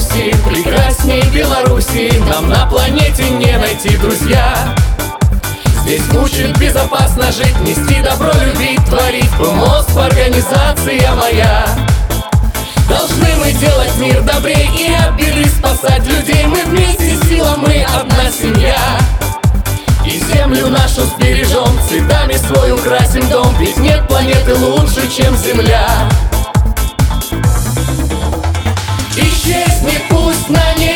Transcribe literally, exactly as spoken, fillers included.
Руси, прекрасней Беларуси нам на планете не найти, друзья. Здесь учат безопасно жить, нести добро, любить, творить. ПМОСП, организация моя. Должны мы делать мир добрее и от беды спасать людей. Мы вместе, сила, мы одна семья. И землю нашу сбережем, цветами свой украсим дом. Ведь нет планеты лучше, чем Земля. Исчезнет пусть на небе